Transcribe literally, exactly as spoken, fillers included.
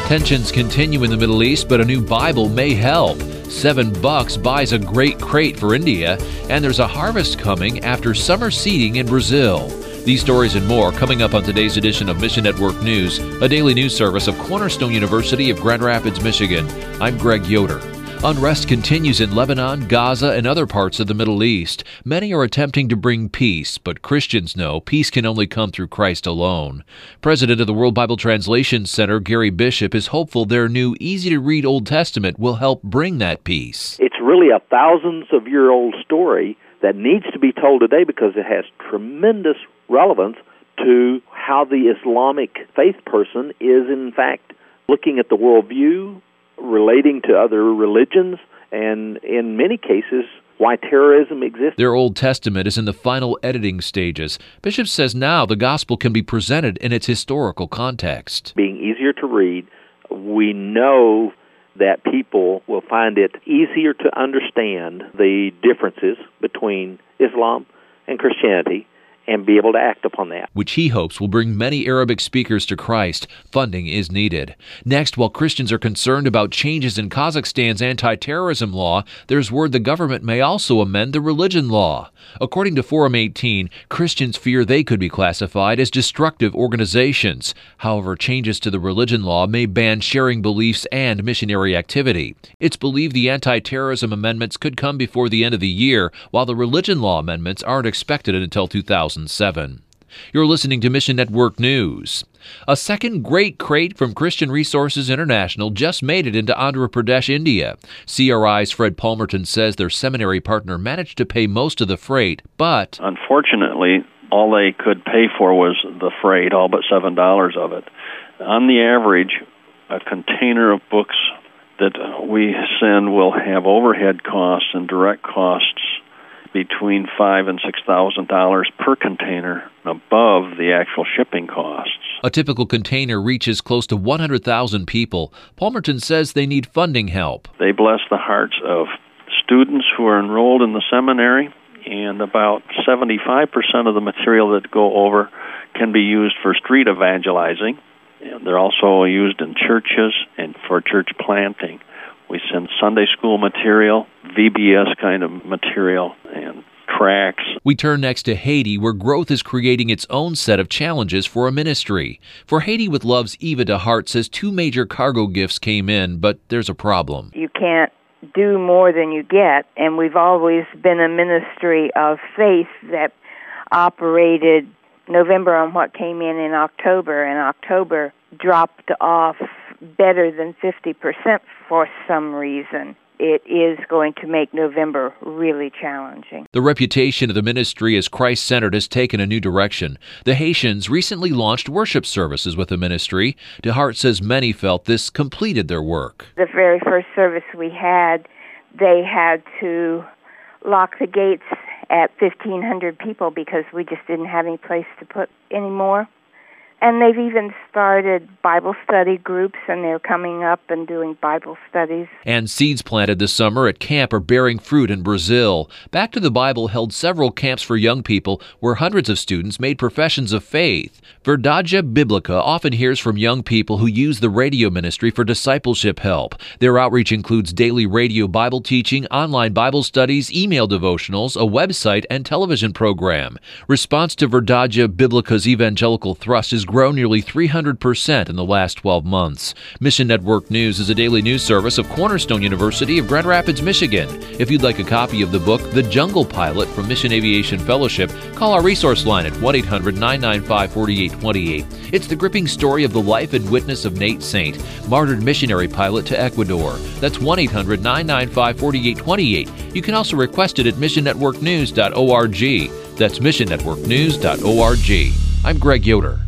Tensions continue in the Middle East, but a new Bible may help. Seven bucks buys a great crate for India, and there's a harvest coming after summer seeding in Brazil. These stories and more coming up on today's edition of Mission Network News, a daily news service of Cornerstone University of Grand Rapids, Michigan. I'm Greg Yoder. Unrest continues in Lebanon, Gaza, and other parts of the Middle East. Many are attempting to bring peace, but Christians know peace can only come through Christ alone. President of the World Bible Translation Center, Gary Bishop, is hopeful their new, easy-to-read Old Testament will help bring that peace. It's really a thousands-of-year-old story that needs to be told today because it has tremendous relevance to how the Islamic faith person is, in fact, looking at the worldview, relating to other religions, and in many cases, why terrorism exists. Their Old Testament is in the final editing stages. Bishop says now the gospel can be presented in its historical context. Being easier to read, we know that people will find it easier to understand the differences between Islam and Christianity and be able to act upon that. Which he hopes will bring many Arabic speakers to Christ. Funding is needed. Next, while Christians are concerned about changes in Kazakhstan's anti-terrorism law, there's word the government may also amend the religion law. According to Forum eighteen, Christians fear they could be classified as destructive organizations. However, changes to the religion law may ban sharing beliefs and missionary activity. It's believed the anti-terrorism amendments could come before the end of the year, while the religion law amendments aren't expected until two thousand seven. You're listening to Mission Network News. A second great crate from Christian Resources International just made it into Andhra Pradesh, India. C R I's Fred Palmerton says their seminary partner managed to pay most of the freight, but unfortunately, all they could pay for was the freight, all but seven dollars of it. On the average, a container of books that we send will have overhead costs and direct costs between five and six thousand dollars per container, above the actual shipping costs. A typical container reaches close to one hundred thousand people. Palmerton says they need funding help. They bless the hearts of students who are enrolled in the seminary, and about seventy-five percent of the material that go over can be used for street evangelizing. And they're also used in churches and for church planting. We send Sunday school material, V B S kind of material, and tracts. We turn next to Haiti, where growth is creating its own set of challenges for a ministry. For Haiti with Love's Eva DeHart says two major cargo gifts came in, but there's a problem. You can't do more than you get, and we've always been a ministry of faith that operated November on what came in in October, and October dropped off better than fifty percent for some reason. It is going to make November really challenging. The reputation of the ministry as Christ-centered has taken a new direction. The Haitians recently launched worship services with the ministry. DeHart says many felt this completed their work. The very first service we had, they had to lock the gates at fifteen hundred people because we just didn't have any place to put any more. And they've even started Bible study groups, and they're coming up and doing Bible studies. And seeds planted this summer at camp are bearing fruit in Brazil. Back to the Bible held several camps for young people where hundreds of students made professions of faith. Verdade Biblica often hears from young people who use the radio ministry for discipleship help. Their outreach includes daily radio Bible teaching, online Bible studies, email devotionals, a website, and television program. Response to Verdade Biblica's evangelical thrust is grown nearly three hundred percent in the last twelve months. Mission Network News is a daily news service of Cornerstone University of Grand Rapids, Michigan. If you'd like a copy of the book, The Jungle Pilot from Mission Aviation Fellowship, call our resource line at one eight hundred nine nine five four eight two eight. It's the gripping story of the life and witness of Nate Saint, martyred missionary pilot to Ecuador. That's one eight hundred nine nine five four eight two eight. You can also request it at mission network news dot org. That's mission network news dot org. I'm Greg Yoder.